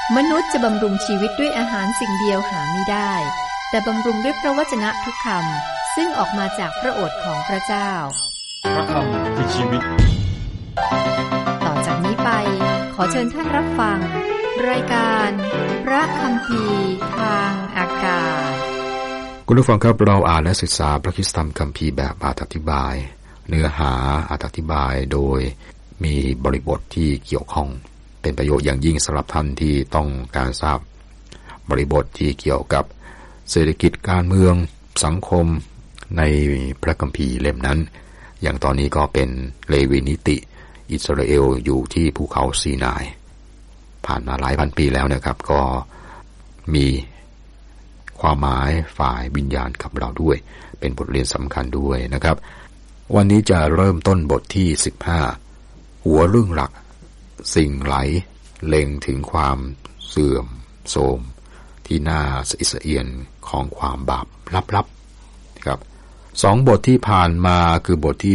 มนุษย์จะบำรุงชีวิตด้วยอาหารสิ่งเดียวหาไม่ได้แต่บำรุงด้วยพระวจนะทุกคำซึ่งออกมาจากพระโอษฐ์ของพระเจ้าพระคำคือชีวิตต่อจากนี้ไปขอเชิญท่านรับฟังรายการพระคัมภีร์ทางอากาศคุณผู้ฟังครับเราอ่านและศึกษาพระคริสตธรรมคัมภีร์แบบอธิบายเนื้อหาอธิบายโดยมีบริบทที่เกี่ยวข้องเป็นประโยชน์อย่างยิ่งสำหรับท่านที่ต้องการทราบบริบทที่เกี่ยวกับเศรษฐกิจการเมืองสังคมในพระคัมภีร์เล่มนั้นอย่างตอนนี้ก็เป็นเลวีนิติอิสราเอลอยู่ที่ภูเขาซีนายผ่านมาหลายพันปีแล้วนะครับก็มีความหมายฝ่ายวิญญาณกับเราด้วยเป็นบทเรียนสำคัญด้วยนะครับวันนี้จะเริ่มต้นบทที่15หัวเรื่องหลักสิ่งไหลเล็งถึงความเสื่อมโทรมที่น่าสะอิดสะเอียนของความบาปลับๆครับ2บทที่ผ่านมาคือบทที่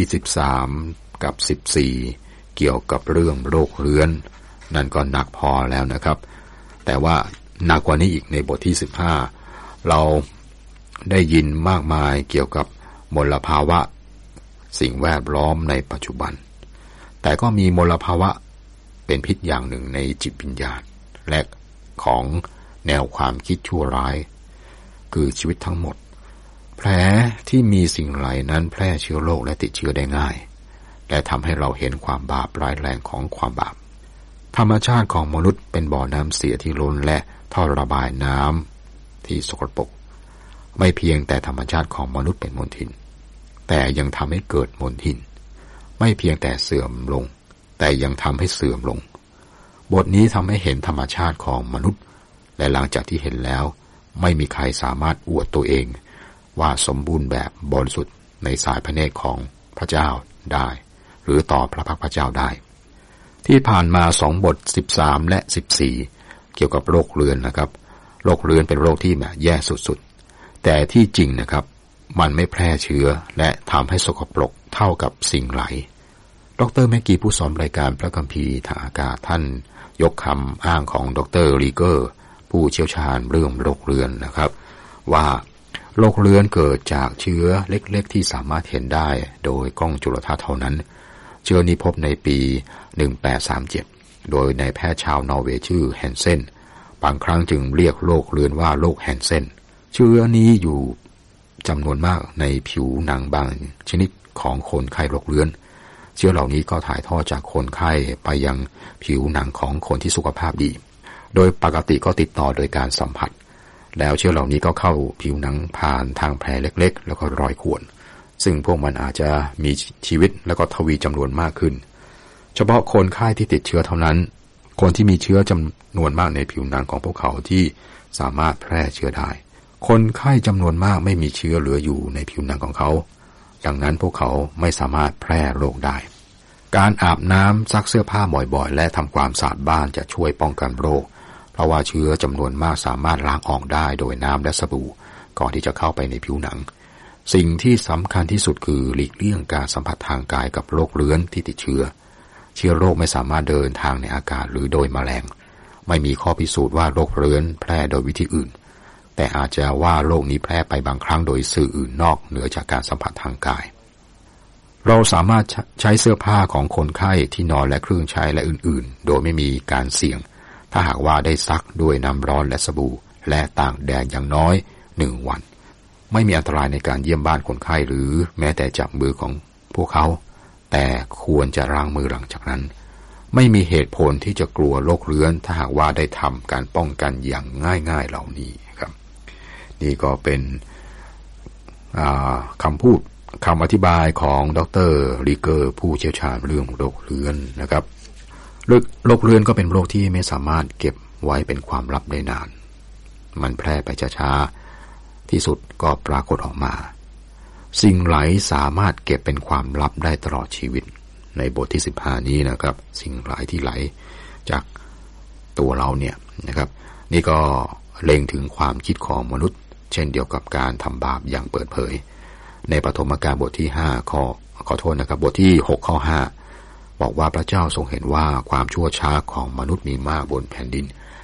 13กับ14เกี่ยวกับเรื่องโรคเรื้อนนั่นก็หนักพอแล้วนะครับแต่ว่าหนักกว่านี้อีกในบทที่15เราได้ยินมากมายเกี่ยวกับมลภาวะสิ่งแวดล้อมในปัจจุบันแต่ก็มีมลภาวะเป็นพิษอย่างหนึ่งในจิตวิญญาณและของแนวความคิดชั่วร้ายคือชีวิตทั้งหมดแผลที่มีสิ่งไหลนั้นแพร่เชื้อโรคและติดเชื้อได้ง่ายและทำให้เราเห็นความบาปร้ายแรงของความบาปธรรมชาติของมนุษย์เป็นบ่อน้ำเสียที่ล้นและท่อระบายน้ำที่สกปรกไม่เพียงแต่ธรรมชาติของมนุษย์เป็นมลทินแต่ยังทำให้เกิดมลทินไม่เพียงแต่เสื่อมลงแต่ยังทำให้เสื่อมลงบทนี้ทำให้เห็นธรรมชาติของมนุษย์และหลังจากที่เห็นแล้วไม่มีใครสามารถอวดตัวเองว่าสมบูรณ์แบบบริสุทธิ์ในสายพระเนตรของพระเจ้าได้หรือต่อพระพักพระเจ้าได้ที่ผ่านมา2บท13และ14เกี่ยวกับโรคเรื้อนนะครับโรคเรื้อนเป็นโรคที่แย่สุดๆแต่ที่จริงนะครับมันไม่แพร่เชื้อและทำให้สกปรกเท่ากับสิ่งไหลดร.แมกกี้ผู้สอนรายการพระคัมภีร์ทางอากาศท่านยกคำอ้างของดร.ลีเกอร์ผู้เชี่ยวชาญเรื่องโรคเรื้อนนะครับว่าโรคเรื้อนเกิดจากเชื้อเล็กๆที่สามารถเห็นได้โดยกล้องจุลทรรศน์เท่านั้นเชื้อนี้พบในปี1837โดยนายแพทย์ชาวนอร์เวย์ชื่อแฮนเซนบางครั้งจึงเรียกโรคเรื้อนว่าโรคแฮนเซนเชื้อนี้อยู่จำนวนมากในผิวหนังบางชนิดของคนไข้โรคเรื้อนเชื้อเหล่านี้ก็ถ่ายทอดจากคนไข้ไปยังผิวหนังของคนที่สุขภาพดีโดยปกติก็ติดต่อโดยการสัมผัสแล้วเชื้อเหล่านี้ก็เข้าผิวหนังผ่านทางแผลเล็กๆแล้วก็รอยข่วนซึ่งพวกมันอาจจะมีชีวิตแล้วก็ทวีจำนวนมากขึ้นเฉพาะคนไข้ที่ติดเชื้อเท่านั้นคนที่มีเชื้อจำนวนมากในผิวหนังของพวกเขาที่สามารถแพร่เชื้อได้คนไข้จำนวนมากไม่มีเชื้อเหลืออยู่ในผิวหนังของเขาดังนั้นพวกเขาไม่สามารถแพร่โรคได้การอาบน้ำซักเสื้อผ้าบ่อยๆและทำความสะอาดบ้านจะช่วยป้องกันโรคเพราะว่าเชื้อจำนวนมากสามารถล้างออกได้โดยน้ำและสบู่ก่อนที่จะเข้าไปในผิวหนังสิ่งที่สำคัญที่สุดคือหลีกเลี่ยงการสัมผัสทางกายกับโรคเรื้อนที่ติดเชื้อโรคไม่สามารถเดินทางในอากาศหรือโดยแมลงไม่มีข้อพิสูจน์ว่าโรคเรื้อนแพร่โดยวิธีอื่นแต่อาจจะว่าโรคนี้แพร่ไปบางครั้งโดยสื่ออื่นนอกเหนือจากการสัมผัสทางกายเราสามารถใช้เสื้อผ้าของคนไข้ที่นอนและเครื่องใช้และอื่นๆโดยไม่มีการเสี่ยงถ้าหากว่าได้ซักด้วยน้ำร้อนและสบู่และตากแดดอย่างน้อย1วันไม่มีอันตรายในการเยี่ยมบ้านคนไข้หรือแม้แต่จับมือของพวกเขาแต่ควรจะล้างมือหลังจากนั้นไม่มีเหตุผลที่จะกลัวโรคเรื้อนถ้าหากว่าได้ทำการป้องกันอย่างง่ายๆเหล่านี้ครับนี่ก็เป็นคำพูดคำอธิบายของดร.ลีเกอร์ผู้เชี่ยวชาญเรื่องโรคเรื้อนนะครับโรคเรื้อนก็เป็นโรคที่ไม่สามารถเก็บไว้เป็นความลับได้นานมันแพร่ไปช้าๆที่สุดก็ปรากฏออกมาสิ่งไหลสามารถเก็บเป็นความลับได้ตลอดชีวิตในบทที่15นี้นะครับสิ่งไหลที่ไหลจากตัวเราเนี่ยนะครับนี่ก็เล็งถึงความคิดของมนุษย์เช่นเดียวกับการทำบาปอย่างเปิดเผยในปฐมกาลบทที่5ขอโทษนะครับบทที่6ข้อ5บอกว่าพระเจ้าทรงเห็นว่าความชั่วช้าของมนุษย์มีมากบนแผ่นดิน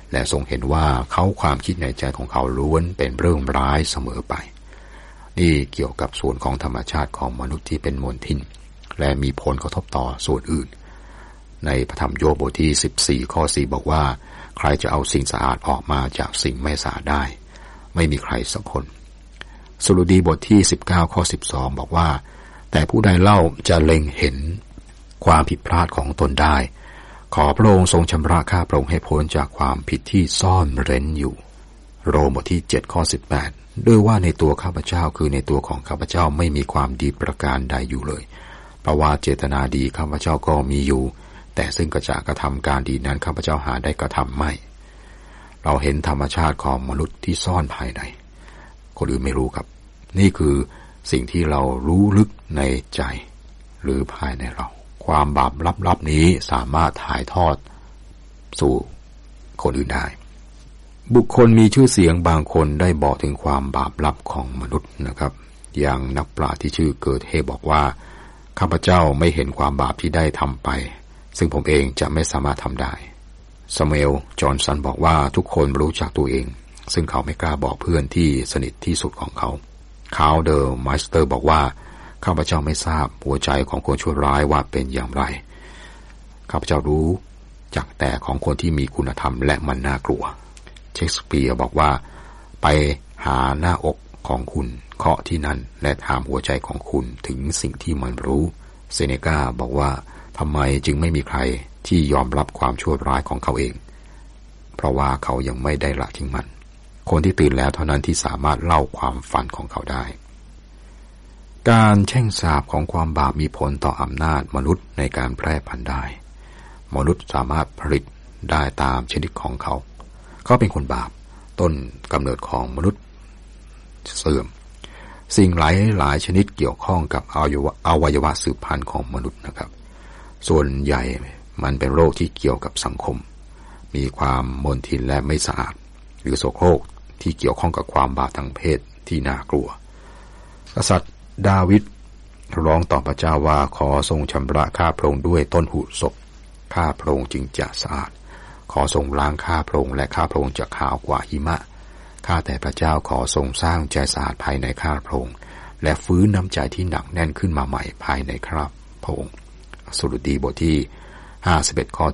และทรงเห็นว่าความคิดในใจของเขาล้วนเป็นเรื่องร้ายเสมอไปนี่เกี่ยวกับส่วนของธรรมชาติของมนุษย์ที่เป็นมลทินและมีผลกระทบต่อส่วนอื่นในพระธรรมโยบบทที่14ข้อ4บอกว่าใครจะเอาสิ่งสะอาดออกมาจากสิ่งไม่สะอาดได้ไม่มีใครสักคนสดุดีบทที่19ข้อ12บอกว่าแต่ผู้ใดเล่าจะเล็งเห็นความผิดพลาดของตนได้ขอพระองค์ทรงชำระข้าพระองค์ให้พ้นจากความผิดที่ซ่อนเร้นอยู่โรมบทที่7ข้อ18ด้วยว่าในตัวข้าพเจ้าคือในตัวของข้าพเจ้าไม่มีความดีประการใดอยู่เลยเพราะว่าเจตนาดีข้าพเจ้าก็มีอยู่แต่ซึ่งก็จะกระทำการดีนั้นข้าพเจ้าหาได้กระทำไม่เราเห็นธรรมชาติของมนุษย์ที่ซ่อนภายในคนอื่นไม่รู้ครับนี่คือสิ่งที่เรารู้ลึกในใจหรือภายในเราความบาปลับๆนี้สามารถถ่ายทอดสู่คนอื่นได้บุคคลมีชื่อเสียงบางคนได้บอกถึงความบาปลับของมนุษย์นะครับอย่างนักปราชญ์ที่ชื่อเกิร์ทเฮบอกว่าข้าพเจ้าไม่เห็นความบาปที่ได้ทำไปซึ่งผมเองจะไม่สามารถทำได้ซามูเอลจอห์นสันบอกว่าทุกคนรู้จักตัวเองซึ่งเขาไม่กล้าบอกเพื่อนที่สนิทที่สุดของเขาคาร์ลเดอร์ไมสเตอร์บอกว่าข้าพเจ้าไม่ทราบหัวใจของคนชั่วร้ายว่าเป็นอย่างไรข้าพเจ้ารู้จักแต่ของคนที่มีคุณธรรมและมันน่ากลัวเชคสเปียร์บอกว่าไปหาหน้าอกของคุณเคาะที่นั่นและถามหัวใจของคุณถึงสิ่งที่มันรู้เซเนกาบอกว่าทำไมจึงไม่มีใครที่ยอมรับความชั่วร้ายของเขาเองเพราะว่าเขายังไม่ได้ละทิ้งมันคนที่ตื่นแล้วเท่านั้นที่สามารถเล่าความฝันของเขาได้การแช่งสาปของความบาปมีผลต่ออำนาจมนุษย์ในการแพร่พันธุ์ได้มนุษย์สามารถผลิตได้ตามชนิดของเขาเป็นคนบาปต้นกำเนิดของมนุษย์เสื่อมสิ่งหลายชนิดเกี่ยวข้องกับอวัยวะสืบพันธุ์ของมนุษย์นะครับส่วนใหญ่มันเป็นโรคที่เกี่ยวกับสังคมมีความมลทินและไม่สะอาดหรือโสโครกที่เกี่ยวข้องกับความบาปทางเพศที่น่ากลัวกษัตริย์ดาวิดร้องต่อพระเจ้าว่าขอทรงชำระข้าพระองค์ด้วยต้นหูศพข้าพระองค์จึงจะสะอาดขอทรงล้างข้าพระองค์และข้าพระองค์จะขาวกว่าหิมะข้าแต่พระเจ้าขอทรงสร้างใจสะอาดภายในข้าพระองค์และฟื้นน้ำใจที่หนักแน่นขึ้นมาใหม่ภายในข้าพระองค์สดุดีบทที่51ข้อ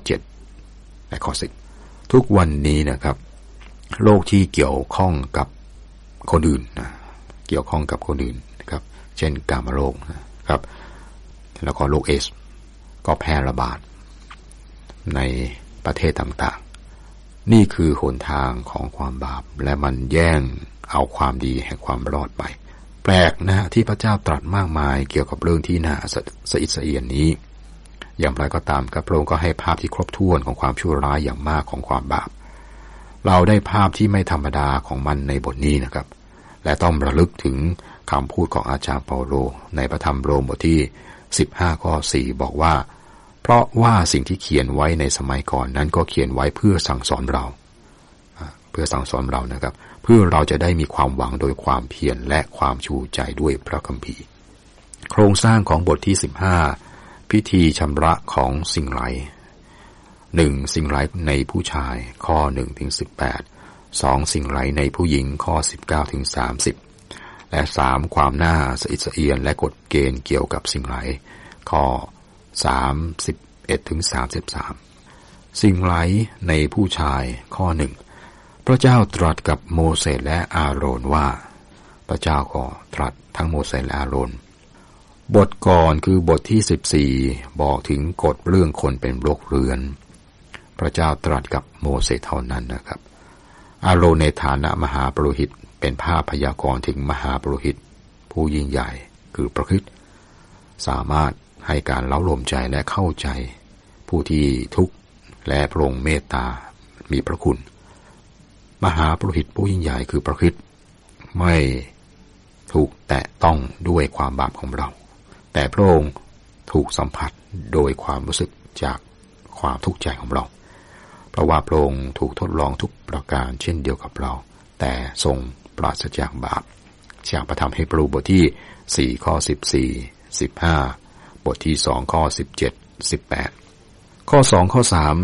7และข้อ10ทุกวันนี้นะครับโรคที่เกี่ยวข้องกับคนอื่นเกี่ยวข้องกับคนอื่นนะครับเช่นกามโรคนะครับแล้วก็โรคเอดส์ก็แพร่ระบาดในประเทศต่างๆนี่คือหนทางของความบาปและมันแย่งเอาความดีแห่งความรอดไปแปลกนะที่พระเจ้าตรัสมากมายเกี่ยวกับเรื่องที่น่าสะอิดสะเอียนนี้อย่างไรก็ตามพระองค์ก็ให้ภาพที่ครบถ้วนของความชั่วร้ายอย่างมากของความบาปเราได้ภาพที่ไม่ธรรมดาของมันในบทนี้นะครับและต้องระลึกถึงคำพูดของอาจารย์เปาโลในพระธรรมโรมบทที่15ข้อ4บอกว่าเพราะว่าสิ่งที่เขียนไว้ในสมัยก่อนนั้นก็เขียนไว้เพื่อสั่งสอนเรานะครับเพื่อเราจะได้มีความหวังโดยความเพียรและความชูใจด้วยพระคัมภีร์โครงสร้างของบทที่15พิธีชำระของสิ่งไร้1สิ่งไร้ในผู้ชายข้อ1ถึง18 2สิ่งไร้ในผู้หญิงข้อ19ถึง30และ3ความน่าสะอิดสะเอียนและกฎเกณฑ์เกี่ยวกับสิ่งไร้ข้อ31ถึง33สิ่งไร้ในผู้ชายข้อ1พระเจ้าตรัสกับโมเสสและอาโรนว่าพระเจ้าก็ตรัสทั้งโมเสสและอาโรนบทก่อนคือบทที่14บอกถึงกฎเรื่องคนเป็นโรคเรื้อนพระเจ้าตรัสกับโมเสสเท่านั้นนะครับอาโรนในฐานะมหาปุโรหิตเป็นภาพพยากรณ์ถึงมหาปุโรหิตผู้ยิ่งใหญ่คือพระคริสต์สามารถให้การเล้าโลมใจและเข้าใจผู้ที่ทุกข์และพระองค์เมตตามีพระคุณมหาปุโรหิตผู้ยิ่งใหญ่คือพระคริสต์ไม่ถูกแตะต้องด้วยความบาปของเราแต่พระองค์ถูกสัมผัสโดยความรู้สึกจากความทุกข์ใจของเราเพราะว่าพระองค์ถูกทดลองทุกประการเช่นเดียวกับเราแต่ทรงปราศจากบาปจากพระธรรมเฮบรูบทที่4ข้อ14 15บทที่2ข้อ17 18ข้อ2ข้อ3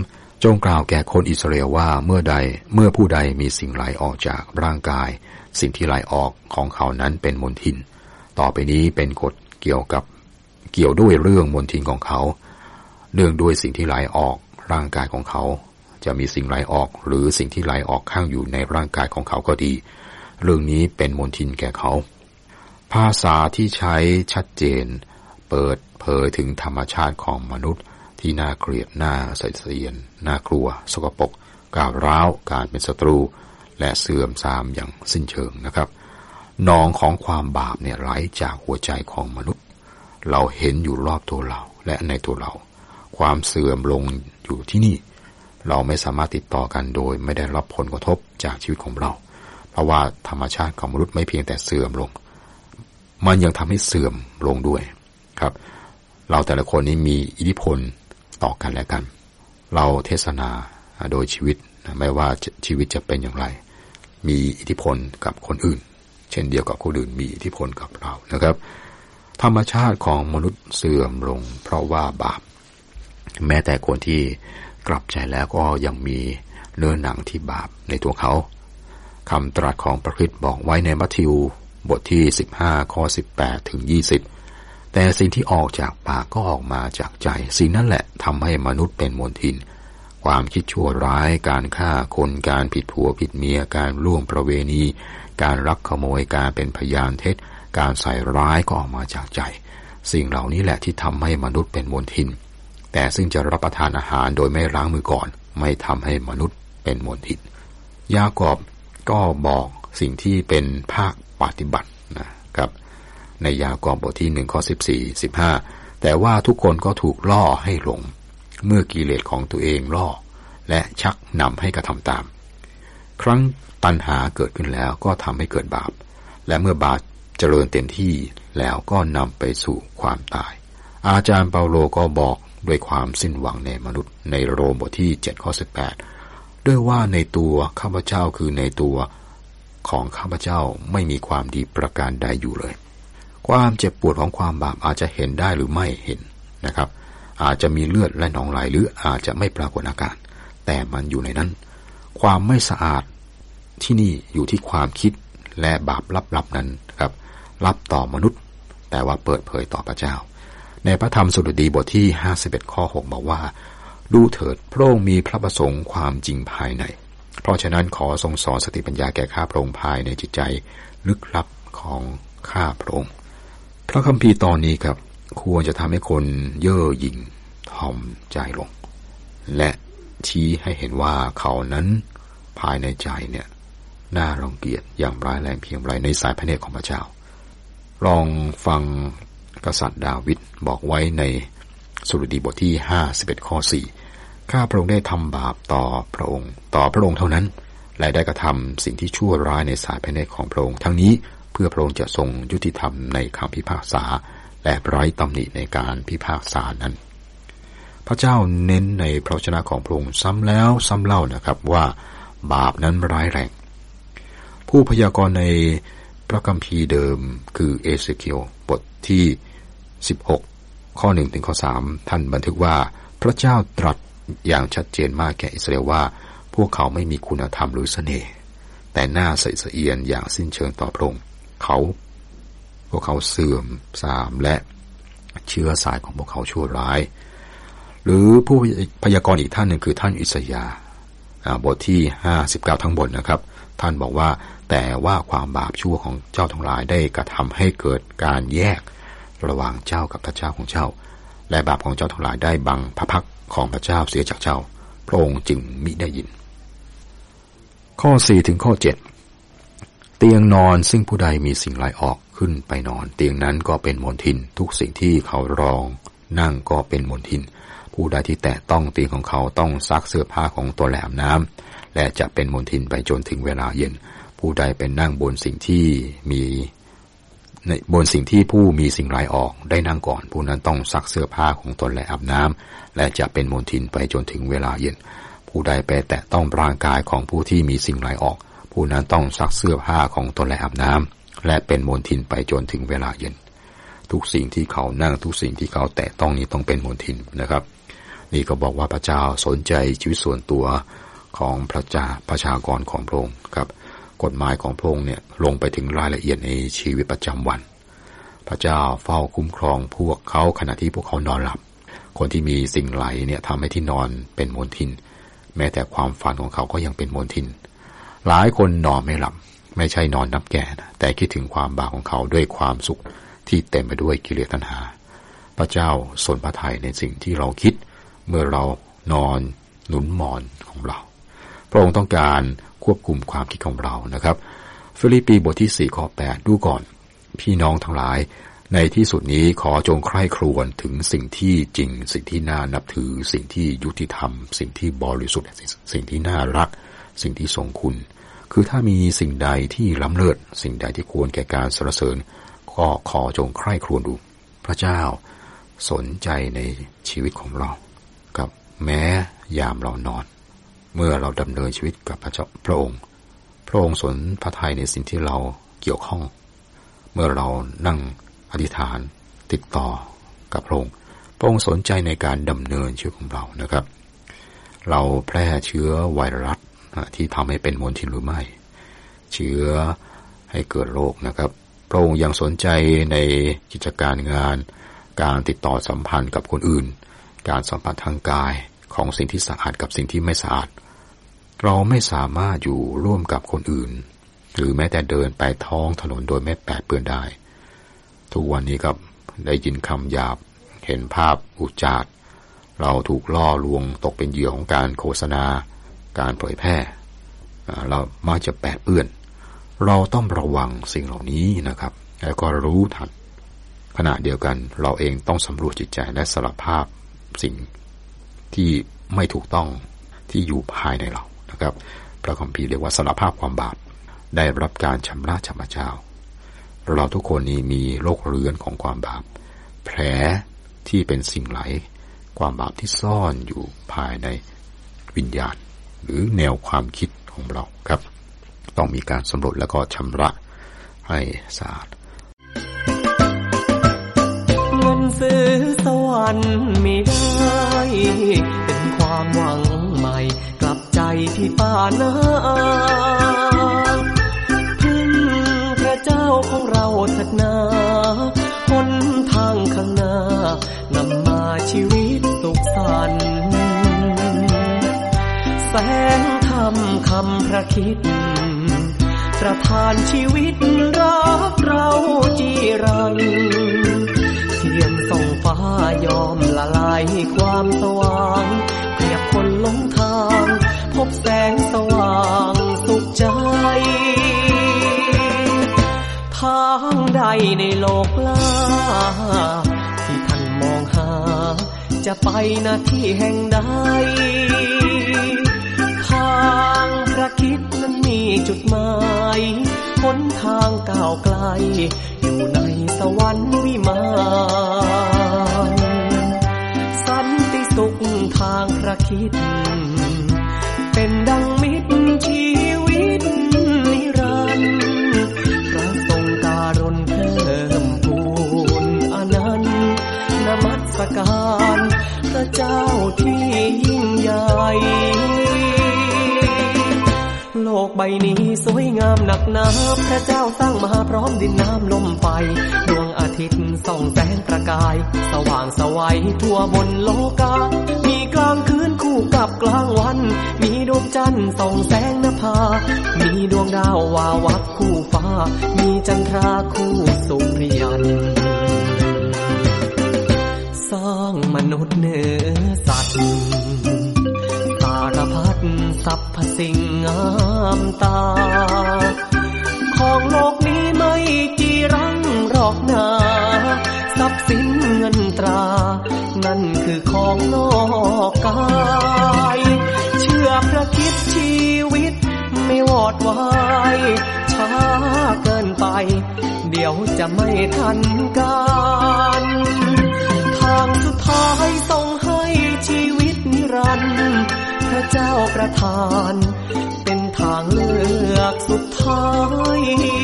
จงกล่าวแก่คนอิสราเอลว่าเมื่อผู้ใดมีสิ่งไหลออกจากร่างกายสิ่งที่ไหลออกของเขานั้นเป็นมลทินต่อไปนี้เป็นกฎเกี่ยวด้วยเรื่องมลทินของเขาเนื่องด้วยสิ่งที่ไหลออกร่างกายของเขาจะมีสิ่งไหลออกหรือสิ่งที่ไหลออกข้างอยู่ในร่างกายของเขาก็ดีเรื่องนี้เป็นมลทินแก่เขาภาษาที่ใช้ชัดเจนเปิดเผยถึงธรรมชาติของมนุษย์ที่น่าเกลียดน่าเสียดน่ากลัวสกปรกก้าวร้าวการเป็นศัตรูและเสื่อมทรามอย่างสิ้นเชิงนะครับหนองของความบาปเนี่ยไหลจากหัวใจของมนุษย์เราเห็นอยู่รอบตัวเราและในตัวเราความเสื่อมลงอยู่ที่นี่เราไม่สามารถติดต่อกันโดยไม่ได้รับผลกระทบจากชีวิตของเราเพราะว่าธรรมชาติของมนุษย์ไม่เพียงแต่เสื่อมลงมันยังทำให้เสื่อมลงด้วยครับเราแต่ละคนนี้มีอิทธิพลต่อกันและกันเราเทศนาโดยชีวิตไม่ว่าชีวิตจะเป็นอย่างไรมีอิทธิพลกับคนอื่นเช่นเดียวกับคนอื่นมีอิทธิพลกับเรานะครับธรรมชาติของมนุษย์เสื่อมลงเพราะว่าบาปแม้แต่คนที่กลับใจแล้วก็ยังมีเนื้อหนังที่บาปในตัวเขาคำตรัสของพระคริสต์บอกไว้ในมัทธิวบทที่15ข้อ18ถึง20แต่สิ่งที่ออกจากปากก็ออกมาจากใจสิ่งนั้นแหละทำให้มนุษย์เป็นมลทินความคิดชั่วร้ายการฆ่าคนการผิดผัวผิดเมียการล่วงประเวณีการลักขโมยการเป็นพยานเท็จการใส่ร้ายก็ออกมาจากใจสิ่งเหล่านี้แหละที่ทำให้มนุษย์เป็นมลทินแต่ซึ่งจะรับประทานอาหารโดยไม่ล้างมือก่อนไม่ทำให้มนุษย์เป็นมลทินยากอบก็บอกสิ่งที่เป็นภาคปฏิบัตินะครับในยากอบบทที่1ข้อ14 15แต่ว่าทุกคนก็ถูกล่อให้หลงเมื่อกิเลสของตัวเองล่อและชักนำให้กระทำตามครั้งตัณหาเกิดขึ้นแล้วก็ทำให้เกิดบาปและเมื่อบาปเจริญเต็มที่แล้วก็นำไปสู่ความตายอาจารย์เปาโลก็บอกด้วยความสิ้นหวังในมนุษย์ในโรมบทที่7ข้อ18ด้วยว่าในตัวข้าพเจ้าคือในตัวของข้าพเจ้าไม่มีความดีประการใดอยู่เลยความเจ็บปวดของความบาปอาจจะเห็นได้หรือไม่เห็นนะครับอาจจะมีเลือดและหนองไหลหรืออาจจะไม่ปรากฏอาการแต่มันอยู่ในนั้นความไม่สะอาดที่นี่อยู่ที่ความคิดและบาปลับๆนั้นครับลับต่อมนุษย์แต่ว่าเปิดเผยต่อพระเจ้าในพระธรรมสดุดีบทที่51ข้อ6บอกว่าดูเถิดพระองค์มีพระประสงค์ความจริงภายในเพราะฉะนั้นขอทรงสอนสติปัญญาแก่ข้าพระองค์ภายในจิตใจลึกลับของข้าพระองค์พระคัมภีร์ตอนนี้ครับควรจะทำให้คนเย่อหยิ่งถ่อมใจลงและชี้ให้เห็นว่าเขานั้นภายในใจเนี่ยน่ารังเกียจอย่างร้ายแรงเพียงไรในสายพระเนตรของพระเจ้าลองฟังกษัตริย์ดาวิดบอกไว้ในสดุดีบทที่51ข้อ4ข้าพระองค์ได้ทำบาปต่อพระองค์เท่านั้นและได้กระทำสิ่งที่ชั่วร้ายในสายพระเนตรของพระองค์ทั้งนี้เพื่อพระองค์จะทรงยุติธรรมในคำพิพากษาและไร้ตำหนิในการพิพากษานั้นพระเจ้าเน้นในพระวจนะของพระองค์ซ้ำแล้วซ้ำเล่านะครับว่าบาปนั้นร้ายแรงผู้พยากรณ์ในพระคัมภีร์เดิมคือเอเสเคียลบทที่16ข้อ1ถึงข้อ3ท่านบันทึกว่าพระเจ้าตรัสอย่างชัดเจนมากแก่อิสราเอลว่าพวกเขาไม่มีคุณธรรมหรือเสน่ห์แต่หน้าใสสะเอียนอย่างสิ้นเชิงต่อพระองค์พวกเขาเสื่อมทรามและเชื้อสายของพวกเขาชั่วร้ายหรือผู้พยากรณ์อีกท่านหนึ่งคือท่านอิสยาห์บทที่59ทั้งบทนะครับท่านบอกว่าแต่ว่าความบาปชั่วของเจ้าทั้งหลายได้กระทำให้เกิดการแยกระหว่างเจ้ากับพระเจ้าของเจ้าและบาปของเจ้าทั้งหลายได้บังพระพักของพระเจ้าเสียจากเจ้าพระองค์จึงมิได้ยินข้อ4ถึงข้อ7เตียงนอนซึ่งผู้ใดมีสิ่งไหลออกขึ้นไปนอนเตียงนั้นก็เป็นมลทินทุกสิ่งที่เขารองนั่งก็เป็นมลทินผู้ใดที่แตะต้องเตียงของเขาต้องซักเสื้อผ้าของตัวแหลมน้ำและจะเป็นมลทินไปจนถึงเวลาเย็นผู้ใดเป็นนั่งบนสิ่งที่ผู้มีสิ่งไหลออกได้นั่งก่อนผู้นั้นต้องซักเสื้อผ้าของตนและอาบน้ำและจะเป็นมลทินไปจนถึงเวลาเย็นผู้ใดไปแตะต้องร่างกายของผู้ที่มีสิ่งไหลออกผู้นั้นต้องซักเสื้อผ้าของตนและอาบน้ำและเป็นมลทินไปจนถึงเวลาเย็นทุกสิ่งที่เขานั่งทุกสิ่งที่เขาแตะต้องนี้ต้องเป็นมลทินนะครับนี่ก็บอกว่าพระเจ้าสนใจชีวิตส่วนตัวของประชากรของพระองค์ครับกฎหมายของพระองค์เนี่ยลงไปถึงรายละเอียดในชีวิตประจำวันพระเจ้าเฝ้าคุ้มครองพวกเขาขณะที่พวกเขานอนหลับคนที่มีสิ่งไหลเนี่ยทำให้ที่นอนเป็นมลทินแม้แต่ความฝันของเขาก็ยังเป็นมลทินหลายคนนอนไม่หลับไม่ใช่นอนนับแก่นะแต่คิดถึงความบาปของเขาด้วยความสุขที่เต็มไปด้วยกิเลสตัณหาพระเจ้าทรงพระทัยในสิ่งที่เราคิดเมื่อเรานอนหนุนหมอนของเราพระองค์ต้องการควบคุมความคิดของเรานะครับฟิลิปปีบทที่4ข้อ8ดูก่อนพี่น้องทั้งหลายในที่สุดนี้ขอจงใคร่ครวญถึงสิ่งที่จริงสิ่งที่น่านับถือสิ่งที่ยุติธรรมสิ่งที่บริสุทธิ์สิ่งที่น่ารักสิ่งที่ทรงคุณคือถ้ามีสิ่งใดที่ล้ำเลิศสิ่งใดที่ควรแก่การสรรเสริญก็ขอจงใคร่ครวญดูพระเจ้าสนใจในชีวิตของเรากับแม้ยามเรานอนเมื่อเราดำเนินชีวิตกับพระองค์สนพระทัยในสิ่งที่เราเกี่ยวข้องเมื่อเรานั่งอธิษฐานติดต่อกับพระองค์สนใจในการดำเนินชีวิตของเรานะครับเราแพร่เชื้อไวรัสที่ทำให้เป็นมลทินหรือไม่เชื้อให้เกิดโรคนะครับพระองค์ยังสนใจในกิจการงานการติดต่อสัมพันธ์กับคนอื่นการสัมผัสทางกายของสิ่งที่สะอาดกับสิ่งที่ไม่สะอาดเราไม่สามารถอยู่ร่วมกับคนอื่นหรือแม้แต่เดินไปท้องถนนโดยไม่แปดเปื้อนได้ทุกวันนี้ครับได้ยินคำหยาบเห็นภาพอุจจาระเราถูกล่อลวงตกเป็นเหยื่อของการโฆษณาการเผยแพร่เรามักจะแปดเปื้อนเราต้องระวังสิ่งเหล่านี้นะครับแล้วก็รู้ทันขณะเดียวกันเราเองต้องสำรวจจิตใจและสารภาพสิ่งที่ไม่ถูกต้องที่อยู่ภายในเรานะครับพระคัมภีร์เรียกว่าสารภาพความบาปได้รับการชำระจากพระเจ้าเราทุกคนนี้มีโรคเรื้อนของความบาปแผลที่เป็นสิ่งไหลความบาปที่ซ่อนอยู่ภายในวิญญาณหรือแนวความคิดของเราครับต้องมีการสำรวจแล้วก็ชำระให้สะอาดเงินซื้อสวรรค์ไม่ได้เป็นความหวังใหม่กลับใจที่ป่านาพึ่งพระเจ้าของเราเถิดนาหนทางข้างหน้านำมาชีวิตสุขสันต์แสงธรรมคำพระคิดประทานชีวิตรักเราจีรังเทียนส่องฟ้ายอมละลายให้ความสว่างเปรียบคนหลงทางพบแสงสว่างสุขใจทางใดในโลกล่าที่ท่านมองหาจะไปณที่แห่งใดทางพระคิดนั้นมีจุดหมายหนทางก้าวไกลอยู่ในสวรรค์วิมานสันติสุขทางพระคิดเป็นดังมิตรชีวิตนิรันดร์พระทรงการุณเพิ่มพูนอนันต์นมัสการพระเจ้าที่ยิ่งใหญ่โลกใบนี้สวยงามหนักหนาพระเจ้าสร้างมาพร้อมดินน้ำลมไฟดวงอาทิตย์ส่องแสงประกายสว่างไสวทั่วบนโลกามีกลางคืนคู่กับกลางวันมีดวงจันทร์ส่องแสงนภามีดวงดาววาวับคู่ฟ้ามีจันทราคู่สุริยันสร้างมนุษย์เหนือสัตว์สารพัดสรรพสิ่งงามตาของโลกนี้ไม่จีรังหรอกนาทรัพย์สินเงินตรานั่นคือของนอกกายเชื่อพระคิดชีวิตไม่วอดวายช้าเกินไปเดี๋ยวจะไม่ทันการทางสุดท้ายส่งให้ชีวิตนิรันดร์พระเจ้าประทานเป็นทางเลือกสุดท้าย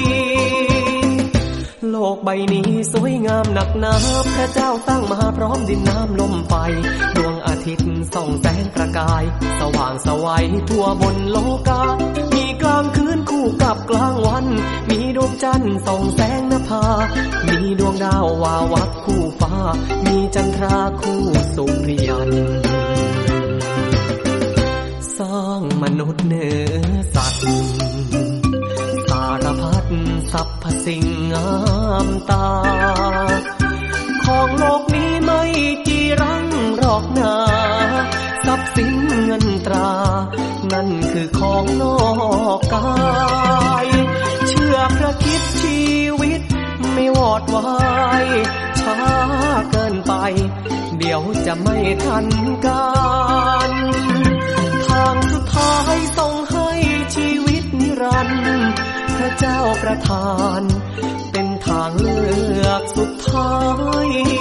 โลกใบนี้สวยงามหนักหนาพระเจ้าสร้างมาพร้อมดินน้ำลมไฟดวงอาทิตย์ส่องแสงประกายสว่างไสวทั่วบนโลกามีกลางคืนคู่กับกลางวันมีดวงจันทร์ส่องแสงนภามีดวงดาววาวับคู่ฟ้ามีจันทราคู่สุริยันสร้างมนุษย์เนื้อสัตว์สารพัดสรรพสิ่งงามตาของโลกนี้ไม่จีรังหรอกนาทรัพย์สินเงินตรานั่นคือของนอกกายเชื่อพระคิดชีวิตไม่วอดวายช้าเกินไปเดี๋ยวจะไม่ทันการทางสุดท้ายส่งให้ชีวิตนิรันดร์พระเจ้าประทานเป็นทางเลือกสุดท้าย